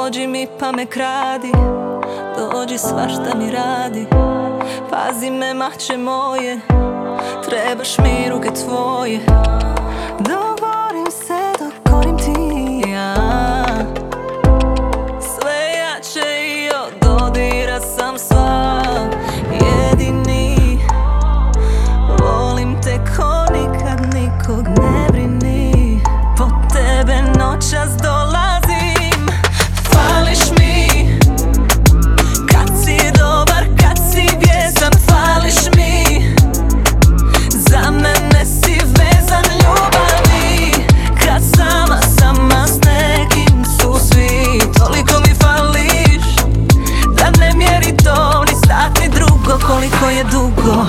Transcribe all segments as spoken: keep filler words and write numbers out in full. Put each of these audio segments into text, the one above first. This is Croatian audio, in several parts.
Dođi mi pa me kradi, dođi svašta mi radi. Pazi me mače moje, trebaš mi ruke tvoje. Dogovorim se dok gorim ti ja. Sve jače i od dodira sam sva. Jedini, volim te ko nikad, nikog ne brini. Po tebe noćas dolazim, fališ mi. Kad si dobar, kad si vjezan, fališ mi. Za mene si vezan ljubavi. Kad sama, sama s nekim su svi. Toliko mi fališ, da ne mjeri to ni sat ni drugo. Koliko je dugo.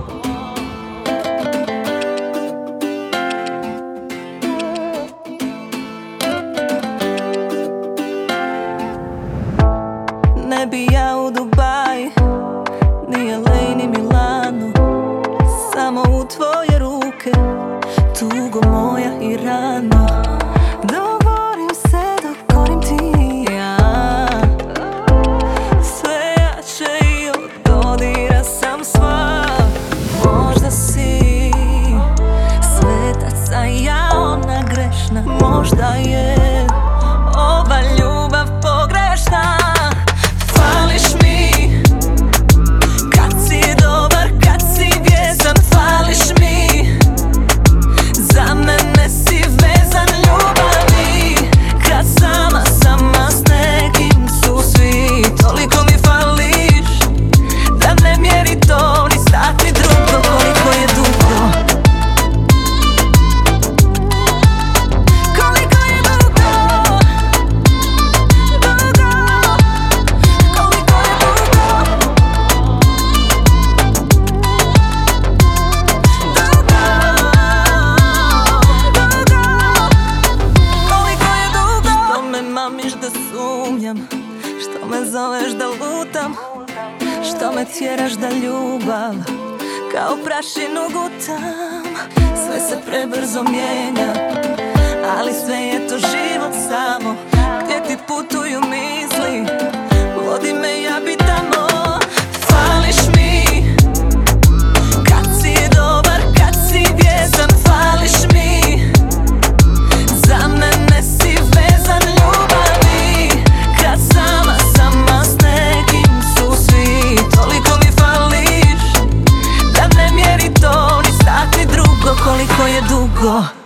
Ne bi ja u Dubai, ni L A ni Milano, samo u tvoje ruke, tugo moja i rano. Dogovorim se dok gorim ti ja. Sve jače i od dodira sam sva. Možda si svetac, a ja ona grešna. Možda je ova ljubav pogrešna. Fališ mi. Kad si dobar, kad si vjezan, fališ mi. Za mene si vezan ljubavi. Kad sama, sama s nekim su svi. Toliko mi fališ, da ne mjeri to ni sat ni drugo. Koliko je dugo. Koliko je dugo. Dugo. Koliko je dugo. Dugo. Dugo. Koliko je dugo. Što me mamiš da sumnjam, što me zoveš da lutam, što me tjeraš da ljubav kao prašinu gutam. Sve se prebrzo mijenja, ali sve je to život samo, gdje ti putuju misli. Vodi me, ja bi tamo. Fališ mi. Kad si dobar, kad si vjezan, fališ mi. Za mene si vezan ljubavi. Kad sama, sama s nekim su svi. Toliko mi fališ, da ne mjeri to ni sat ni drugo. Koliko je dugo.